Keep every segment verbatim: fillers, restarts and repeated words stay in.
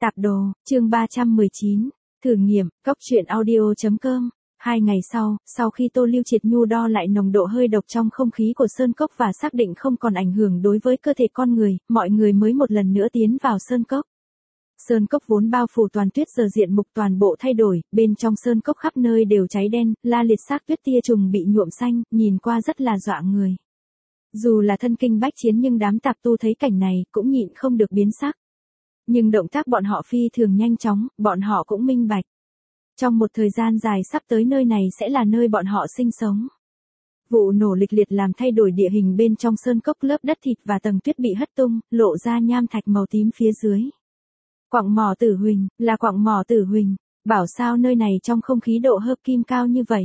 Tạp đồ, chương ba trăm mười chín, thử nghiệm, cốc truyện audio chấm com. Hai ngày sau, sau khi Tô Lưu Triệt Nhu đo lại nồng độ hơi độc trong không khí của sơn cốc và xác định không còn ảnh hưởng đối với cơ thể con người, mọi người mới một lần nữa tiến vào sơn cốc. Sơn cốc vốn bao phủ toàn tuyết giờ diện mục toàn bộ thay đổi, bên trong sơn cốc khắp nơi đều cháy đen, la liệt xác tuyết tia trùng bị nhuộm xanh, nhìn qua rất là dọa người. Dù là thân kinh bách chiến nhưng đám tạp tu thấy cảnh này cũng nhịn không được biến sắc. Nhưng động tác bọn họ phi thường nhanh chóng, bọn họ cũng minh bạch. Trong một thời gian dài sắp tới nơi này sẽ là nơi bọn họ sinh sống. Vụ nổ lịch liệt làm thay đổi địa hình bên trong sơn cốc, lớp đất thịt và tầng tuyết bị hất tung, lộ ra nham thạch màu tím phía dưới. Quặng mỏ Tử Huỳnh, là quặng mỏ Tử Huỳnh, bảo sao nơi này trong không khí độ hợp kim cao như vậy.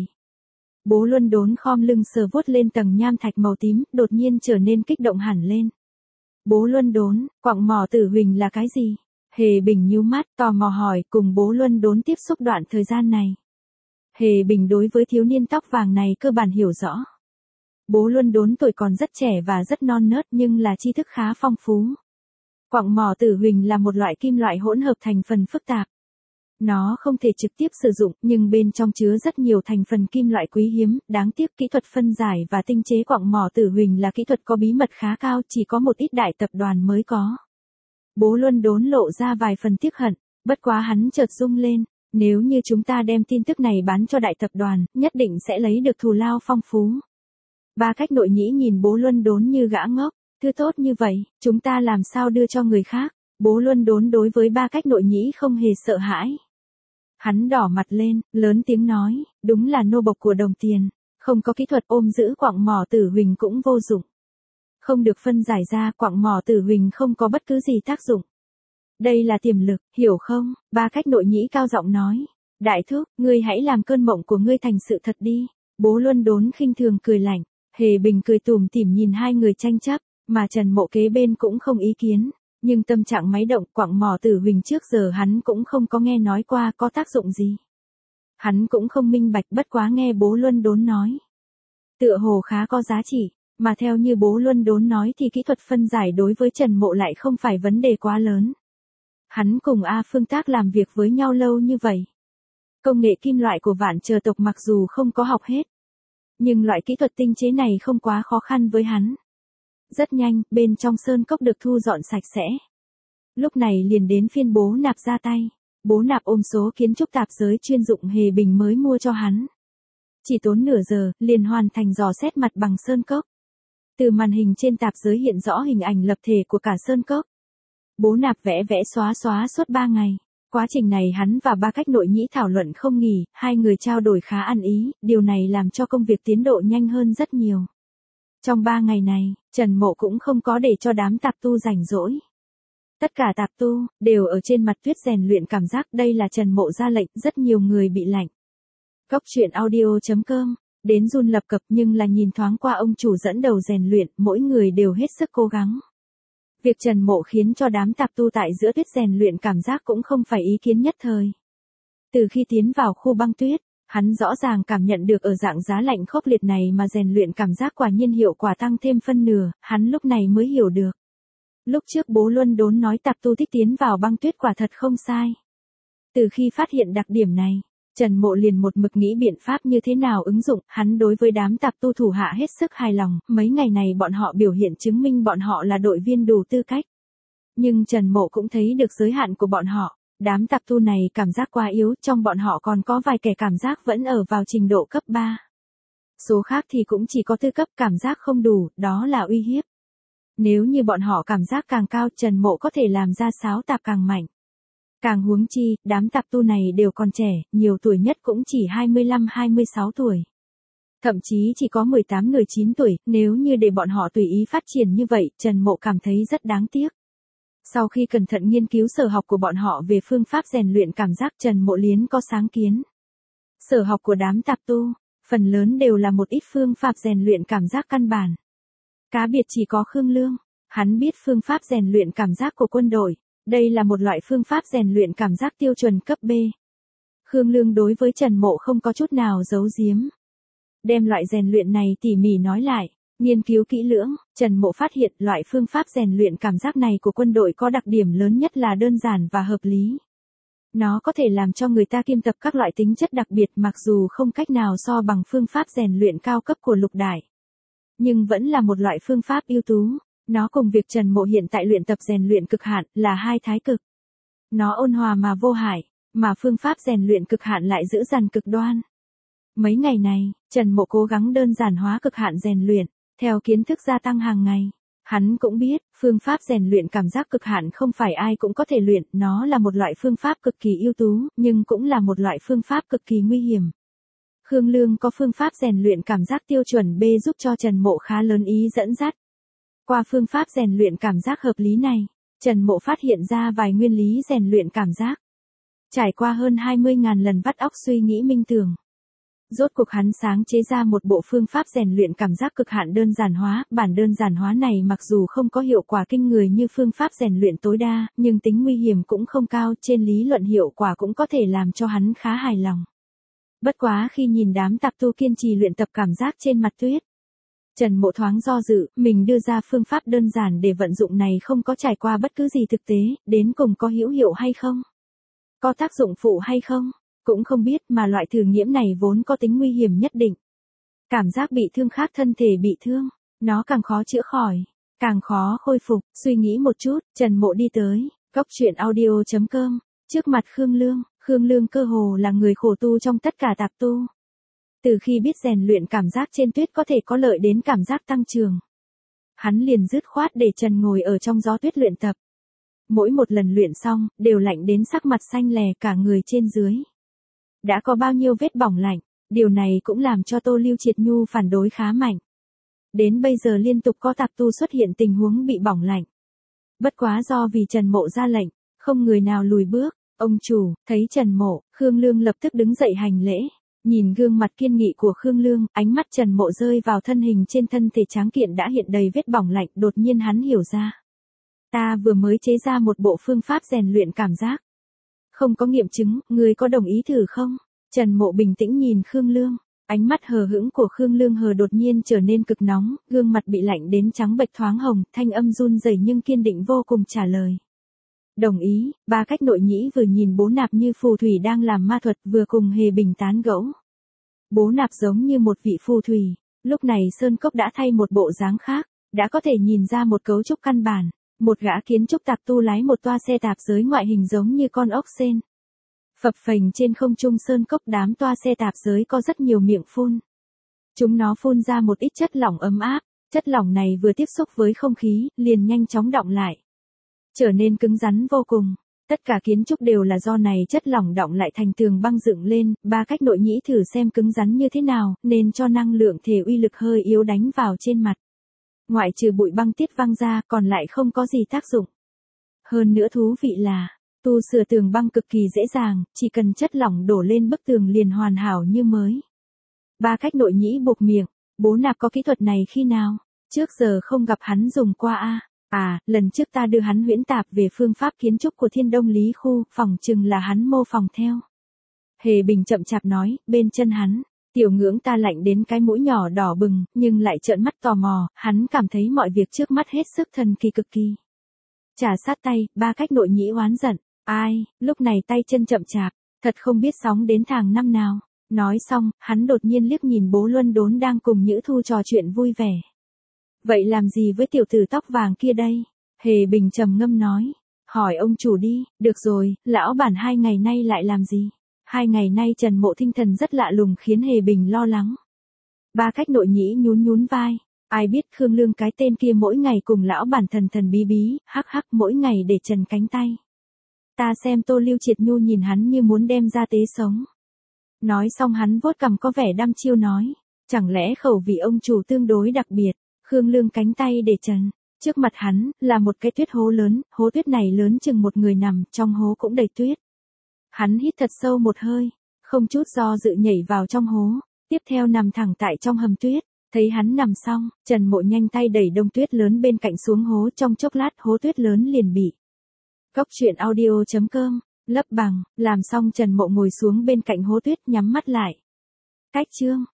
Bố Luân Đốn khom lưng sờ vuốt lên tầng nham thạch màu tím, đột nhiên trở nên kích động hẳn lên. Bố Luân Đốn, quặng mỏ Tử Huỳnh là cái gì? Hề Bình nhíu mắt, tò mò hỏi, cùng Bố Luân Đốn tiếp xúc đoạn thời gian này. Hề Bình đối với thiếu niên tóc vàng này cơ bản hiểu rõ. Bố Luân Đốn tuổi còn rất trẻ và rất non nớt nhưng là tri thức khá phong phú. Quặng mỏ Tử Huỳnh là một loại kim loại hỗn hợp thành phần phức tạp. Nó không thể trực tiếp sử dụng, nhưng bên trong chứa rất nhiều thành phần kim loại quý hiếm, đáng tiếc kỹ thuật phân giải và tinh chế quặng mỏ Tử Huỳnh là kỹ thuật có bí mật khá cao, chỉ có một ít đại tập đoàn mới có. Bố Luân Đốn lộ ra vài phần tiếc hận, bất quá hắn chợt rung lên, nếu như chúng ta đem tin tức này bán cho đại tập đoàn, nhất định sẽ lấy được thù lao phong phú. Ba Cách Nội Nhĩ nhìn Bố Luân Đốn như gã ngốc, thứ tốt như vậy, chúng ta làm sao đưa cho người khác? Bố Luân Đốn đối với Ba Cách Nội Nhĩ không hề sợ hãi. Hắn đỏ mặt lên, lớn tiếng nói, đúng là nô bộc của đồng tiền, không có kỹ thuật ôm giữ quặng mỏ Tử Huỳnh cũng vô dụng. Không được phân giải ra, quặng mỏ Tử Huỳnh không có bất cứ gì tác dụng. Đây là tiềm lực, hiểu không? Ba Cách Nội Nhĩ cao giọng nói. Đại thúc, ngươi hãy làm cơn mộng của ngươi thành sự thật đi. Bố Luân Đốn khinh thường cười lạnh. Hề Bình cười tủm tỉm nhìn hai người tranh chấp, mà Trần Mộ kế bên cũng không ý kiến. Nhưng tâm trạng máy động, quặng mỏ Tử Huỳnh trước giờ hắn cũng không có nghe nói qua có tác dụng gì. Hắn cũng không minh bạch, bất quá nghe Bố Luân Đốn nói. Tựa hồ khá có giá trị, mà theo như Bố Luân Đốn nói thì kỹ thuật phân giải đối với Trần Mộ lại không phải vấn đề quá lớn. Hắn cùng A Phương Tác làm việc với nhau lâu như vậy. Công nghệ kim loại của Vạn Chờ tộc mặc dù không có học hết, nhưng loại kỹ thuật tinh chế này không quá khó khăn với hắn. Rất nhanh, bên trong sơn cốc được thu dọn sạch sẽ. Lúc này liền đến phiên Bố Nạp ra tay. Bố Nạp ôm số kiến trúc tạp giới chuyên dụng Hề Bình mới mua cho hắn. Chỉ tốn nửa giờ, liền hoàn thành dò xét mặt bằng sơn cốc. Từ màn hình trên tạp giới hiện rõ hình ảnh lập thể của cả sơn cốc. Bố Nạp vẽ vẽ xóa xóa suốt ba ngày. Quá trình này hắn và Ba Cách Nội Nhĩ thảo luận không nghỉ, hai người trao đổi khá ăn ý, điều này làm cho công việc tiến độ nhanh hơn rất nhiều. Trong ba ngày này, Trần Mộ cũng không có để cho đám tạp tu rảnh rỗi. Tất cả tạp tu, đều ở trên mặt tuyết rèn luyện cảm giác, đây là Trần Mộ ra lệnh, rất nhiều người bị lạnh. Cốc truyện audio chấm com, đến run lập cập nhưng là nhìn thoáng qua ông chủ dẫn đầu rèn luyện, mỗi người đều hết sức cố gắng. Việc Trần Mộ khiến cho đám tạp tu tại giữa tuyết rèn luyện cảm giác cũng không phải ý kiến nhất thời. Từ khi tiến vào khu băng tuyết, hắn rõ ràng cảm nhận được ở dạng giá lạnh khốc liệt này mà rèn luyện cảm giác quả nhiên hiệu quả tăng thêm phân nửa, hắn lúc này mới hiểu được. Lúc trước Bố Luân Đốn nói tạp tu thích tiến vào băng tuyết quả thật không sai. Từ khi phát hiện đặc điểm này, Trần Mộ liền một mực nghĩ biện pháp như thế nào ứng dụng, hắn đối với đám tạp tu thủ hạ hết sức hài lòng, mấy ngày này bọn họ biểu hiện chứng minh bọn họ là đội viên đủ tư cách. Nhưng Trần Mộ cũng thấy được giới hạn của bọn họ, đám tạp tu này cảm giác quá yếu, trong bọn họ còn có vài kẻ cảm giác vẫn ở vào trình độ cấp ba. Số khác thì cũng chỉ có tư cấp, cảm giác không đủ, đó là uy hiếp. Nếu như bọn họ cảm giác càng cao, Trần Mộ có thể làm ra sáo tạp càng mạnh. Càng huống chi, đám tạp tu này đều còn trẻ, nhiều tuổi nhất cũng chỉ hai mươi lăm hai mươi sáu tuổi. Thậm chí chỉ có mười tám mười chín tuổi, nếu như để bọn họ tùy ý phát triển như vậy, Trần Mộ cảm thấy rất đáng tiếc. Sau khi cẩn thận nghiên cứu sở học của bọn họ về phương pháp rèn luyện cảm giác, Trần Mộ liến có sáng kiến. Sở học của đám tạp tu, phần lớn đều là một ít phương pháp rèn luyện cảm giác căn bản. Cá biệt chỉ có Khương Lương, hắn biết phương pháp rèn luyện cảm giác của quân đội. Đây là một loại phương pháp rèn luyện cảm giác tiêu chuẩn cấp B. Khương Lương đối với Trần Mộ không có chút nào giấu giếm. Đem loại rèn luyện này tỉ mỉ nói lại, Nghiên cứu kỹ lưỡng, Trần Mộ phát hiện loại phương pháp rèn luyện cảm giác này của quân đội có đặc điểm lớn nhất là đơn giản và hợp lý. Nó có thể làm cho người ta kiêm tập các loại tính chất đặc biệt mặc dù không cách nào so bằng phương pháp rèn luyện cao cấp của lục đại. Nhưng vẫn là một loại phương pháp ưu tú. Nó cùng việc Trần Mộ hiện tại luyện tập rèn luyện cực hạn là hai thái cực. Nó ôn hòa mà vô hại, mà phương pháp rèn luyện cực hạn lại giữ dằn cực đoan. Mấy ngày này, Trần Mộ cố gắng đơn giản hóa cực hạn rèn luyện, theo kiến thức gia tăng hàng ngày. Hắn cũng biết, phương pháp rèn luyện cảm giác cực hạn không phải ai cũng có thể luyện, nó là một loại phương pháp cực kỳ ưu tú, nhưng cũng là một loại phương pháp cực kỳ nguy hiểm. Khương Lương có phương pháp rèn luyện cảm giác tiêu chuẩn B giúp cho Trần Mộ khá lớn ý dẫn dắt. Qua phương pháp rèn luyện cảm giác hợp lý này, Trần Mộ phát hiện ra vài nguyên lý rèn luyện cảm giác. Trải qua hơn hai mươi nghìn lần vắt óc suy nghĩ minh tưởng. Rốt cuộc hắn sáng chế ra một bộ phương pháp rèn luyện cảm giác cực hạn đơn giản hóa, bản đơn giản hóa này mặc dù không có hiệu quả kinh người như phương pháp rèn luyện tối đa, nhưng tính nguy hiểm cũng không cao, trên lý luận hiệu quả cũng có thể làm cho hắn khá hài lòng. Bất quá khi nhìn đám tạp tu kiên trì luyện tập cảm giác trên mặt tuyết, Trần Mộ thoáng do dự, mình đưa ra phương pháp đơn giản để vận dụng này không có trải qua bất cứ gì thực tế, đến cùng có hữu hiệu hay không? Có tác dụng phụ hay không? Cũng không biết mà loại thử nghiệm này vốn có tính nguy hiểm nhất định. Cảm giác bị thương khác thân thể bị thương, nó càng khó chữa khỏi, càng khó khôi phục, suy nghĩ một chút, Trần Mộ đi tới, góc truyện audio chấm com, trước mặt Khương Lương, Khương Lương cơ hồ là người khổ tu trong tất cả tạp tu. Từ khi biết rèn luyện cảm giác trên tuyết có thể có lợi đến cảm giác tăng trường, hắn liền dứt khoát để Trần ngồi ở trong gió tuyết luyện tập. Mỗi một lần luyện xong, đều lạnh đến sắc mặt xanh lè cả người trên dưới. Đã có bao nhiêu vết bỏng lạnh, điều này cũng làm cho Tô Lưu Triệt Nhu phản đối khá mạnh. Đến bây giờ liên tục có tạp tu xuất hiện tình huống bị bỏng lạnh. Bất quá do vì Trần Mộ ra lệnh, không người nào lùi bước. Ông chủ, thấy Trần Mộ, Khương Lương lập tức đứng dậy hành lễ. Nhìn gương mặt kiên nghị của Khương Lương, ánh mắt Trần Mộ rơi vào thân hình trên thân thể tráng kiện đã hiện đầy vết bỏng lạnh, đột nhiên hắn hiểu ra. Ta vừa mới chế ra một bộ phương pháp rèn luyện cảm giác. Không có nghiệm chứng, người có đồng ý thử không? Trần Mộ bình tĩnh nhìn Khương Lương, ánh mắt hờ hững của Khương Lương hờ đột nhiên trở nên cực nóng, gương mặt bị lạnh đến trắng bệch thoáng hồng, thanh âm run rẩy nhưng kiên định vô cùng trả lời. Đồng ý, Ba Cách Nội Nhĩ vừa nhìn Bố Nạp như phù thủy đang làm ma thuật vừa cùng Hề Bình tán gẫu. Bố Nạp giống như một vị phù thủy, lúc này Sơn Cốc đã thay một bộ dáng khác, đã có thể nhìn ra một cấu trúc căn bản, một gã kiến trúc tạp tu lái một toa xe tạp giới ngoại hình giống như con ốc sên. Phập phềnh trên không trung Sơn Cốc đám toa xe tạp giới có rất nhiều miệng phun. Chúng nó phun ra một ít chất lỏng ấm áp, chất lỏng này vừa tiếp xúc với không khí, liền nhanh chóng đọng lại. Trở nên cứng rắn vô cùng. Tất cả kiến trúc đều là do này chất lỏng đọng lại thành tường băng dựng lên, Ba Cách Nội Nhĩ thử xem cứng rắn như thế nào, nên cho năng lượng thể uy lực hơi yếu đánh vào trên mặt. Ngoại trừ bụi băng tiết văng ra, còn lại không có gì tác dụng. Hơn nữa thú vị là, tu sửa tường băng cực kỳ dễ dàng, chỉ cần chất lỏng đổ lên bức tường liền hoàn hảo như mới. Ba Cách Nội Nhĩ buộc miệng, Bố Nạp có kỹ thuật này khi nào? Trước giờ không gặp hắn dùng qua a. À, lần trước ta đưa hắn huyễn tạp về phương pháp kiến trúc của Thiên Đông Lý Khu, phỏng chừng là hắn mô phỏng theo. Hề Bình chậm chạp nói, bên chân hắn, tiểu ngưỡng ta lạnh đến cái mũi nhỏ đỏ bừng, nhưng lại trợn mắt tò mò, hắn cảm thấy mọi việc trước mắt hết sức thần kỳ cực kỳ. Trà sát tay, Ba Cách Nội Nhĩ oán giận, ai, lúc này tay chân chậm chạp, thật không biết sóng đến thàng năm nào. Nói xong, hắn đột nhiên liếc nhìn Bố Luân Đốn đang cùng Nhữ Thu trò chuyện vui vẻ. Vậy làm gì với tiểu tử tóc vàng kia đây? Hề Bình trầm ngâm nói. Hỏi ông chủ đi, được rồi, lão bản hai ngày nay lại làm gì? Hai ngày nay Trần Mộ tinh thần rất lạ lùng khiến Hề Bình lo lắng. Ba Cách Nội Nhĩ nhún nhún vai. Ai biết Khương Lương cái tên kia mỗi ngày cùng lão bản thần thần bí bí, hắc hắc mỗi ngày để trần cánh tay. Ta xem Tô Lưu Triệt Nhu nhìn hắn như muốn đem ra tế sống. Nói xong hắn vuốt cằm có vẻ đăm chiêu nói. Chẳng lẽ khẩu vị ông chủ tương đối đặc biệt? Khương Lương cánh tay để trần, trước mặt hắn, là một cái tuyết hố lớn, hố tuyết này lớn chừng một người nằm, trong hố cũng đầy tuyết. Hắn hít thật sâu một hơi, không chút do dự nhảy vào trong hố, tiếp theo nằm thẳng tại trong hầm tuyết, thấy hắn nằm xong, Trần Mộ nhanh tay đẩy đông tuyết lớn bên cạnh xuống hố trong chốc lát hố tuyết lớn liền bị. Góc truyện audio chấm com, lấp bằng, làm xong Trần Mộ ngồi xuống bên cạnh hố tuyết nhắm mắt lại. Cách chương.